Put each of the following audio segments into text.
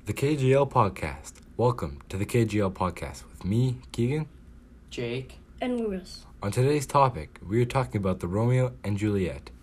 The KGL Podcast. Welcome to the KGL Podcast with me, Keegan, Jake, and Lewis. On today's topic, we are talking about the Romeo and Juliet.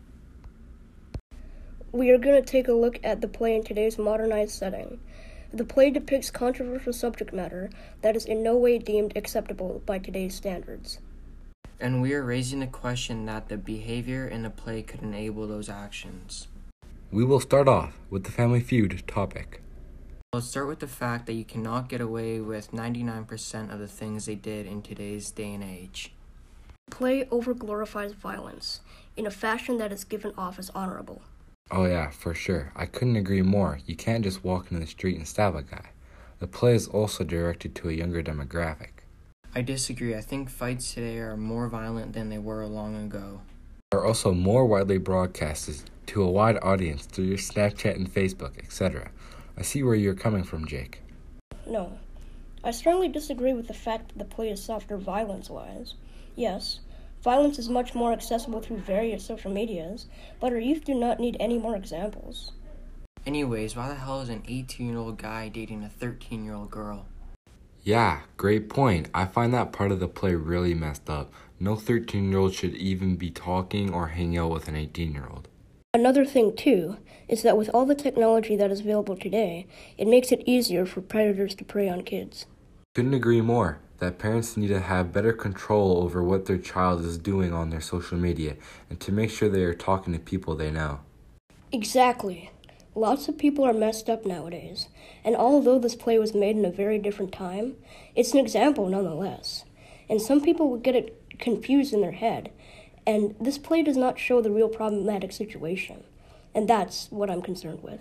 We are going to take a look at the play in today's modernized setting. The play depicts controversial subject matter that is in no way deemed acceptable by today's standards. and we are raising the question that the behavior in the play could enable those actions. We will start off with the Family Feud topic. Let's start with the fact that you cannot get away with 99% of the things they did in today's day and age. The play overglorifies violence in a fashion that is given off as honorable. Oh yeah, for sure. I couldn't agree more. You can't just walk into the street and stab a guy. The play is also directed to a younger demographic. I disagree. I think fights today are more violent than they were long ago. There are also more widely broadcasted to a wide audience through your Snapchat and Facebook, etc. I see where you're coming from, Jake. No, I strongly disagree with the fact that the play is softer violence-wise. Yes, violence is much more accessible through various social medias, but our youth do not need any more examples. Anyways, why the hell is an 18-year-old guy dating a 13-year-old girl? Yeah, great point. I find that part of the play really messed up. No 13-year-old should even be talking or hanging out with an 18-year-old. Another thing, too, is that with all the technology that is available today, it makes it easier for predators to prey on kids. Couldn't agree more that parents need to have better control over what their child is doing on their social media and to make sure they are talking to people they know. Exactly. Lots of people are messed up nowadays, and although this play was made in a very different time, it's an example nonetheless. And some people will get it confused in their head, and this play does not show the real problematic situation, and that's what I'm concerned with.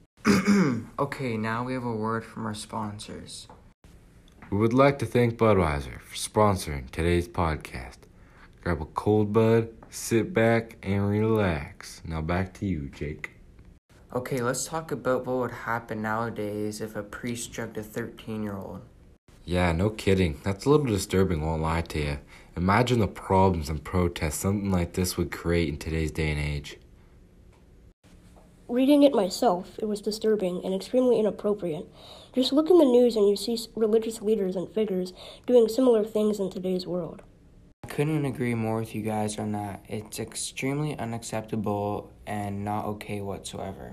Okay, now we have a word from our sponsors. We would like to thank Budweiser for sponsoring today's podcast. Grab a cold bud, sit back, and relax. Now back to you, Jake. Okay, let's talk about what would happen nowadays if a priest drugged a 13-year-old. Yeah, no kidding. That's a little disturbing, won't lie to you. Imagine the problems and protests something like this would create in today's day and age. Reading it myself, it was disturbing and extremely inappropriate. Just look in the news and you see religious leaders and figures doing similar things in today's world. I couldn't agree more with you guys on that. It's extremely unacceptable and not okay whatsoever.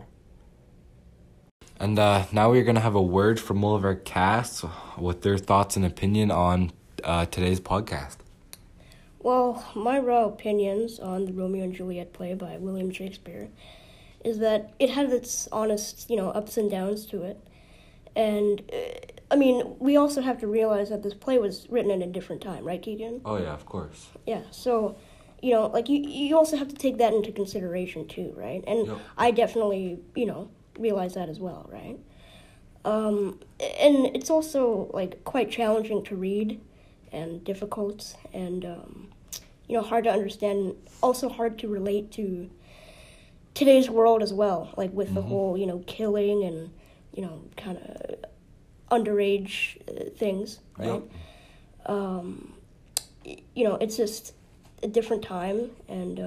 And now we're going to have a word from all of our casts with their thoughts and opinion on today's podcast. Well, my raw opinions on the Romeo and Juliet play by William Shakespeare is that it had its honest, ups and downs to it. And, we also have to realize that this play was written in a different time, right, Keegan? Oh, yeah, of course. Yeah, so, you also have to take that into consideration, too, right? And Yep. I definitely, realize that as well, right? And it's also, quite challenging to read and difficult and, hard to understand, also hard to relate to today's world as well, with the whole, killing and, kind of underage things, right? Yep. It's just a different time, and,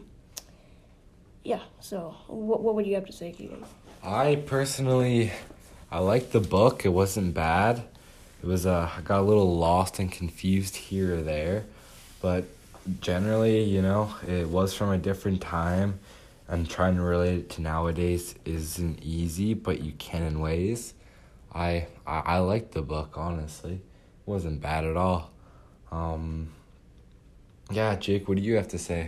so what would you have to say, Keegan? I liked the book. It wasn't bad. It was, I got a little lost and confused here or there, but generally, it was from a different time, and trying to relate it to nowadays isn't easy, but you can in ways. I liked the book, honestly. It wasn't bad at all. Yeah, Jake, what do you have to say?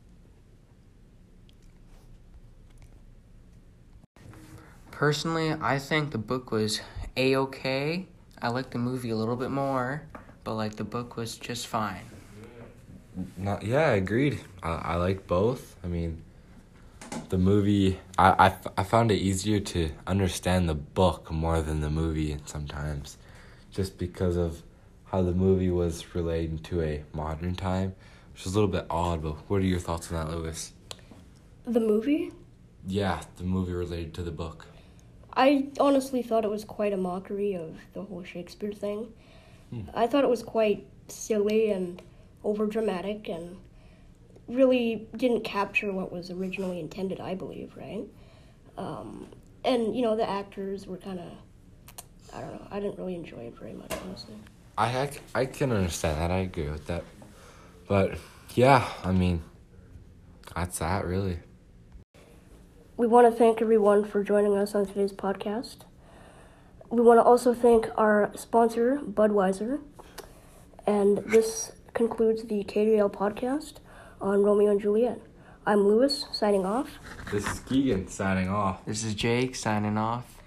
Personally, I think the book was A-okay. I liked the movie a little bit more, but the book was just fine. Yeah, I agreed. I liked both. The movie, I found it easier to understand the book more than the movie sometimes, just because of how the movie was relating to a modern time, which is a little bit odd, but what are your thoughts on that, Lewis? The movie? Yeah, the movie related to the book. I honestly thought it was quite a mockery of the whole Shakespeare thing. I thought it was quite silly and overdramatic and really didn't capture what was originally intended, I believe, right? and you know the actors were kind of, I don't know. I didn't really enjoy it very much, honestly. I can understand that. I agree with that. But yeah, I mean, that's that really. We want to thank everyone for joining us on today's podcast. We want to also thank our sponsor, Budweiser. And this concludes the KJL podcast on Romeo and Juliet. I'm Lewis, signing off. This is Keegan signing off. This is Jake signing off.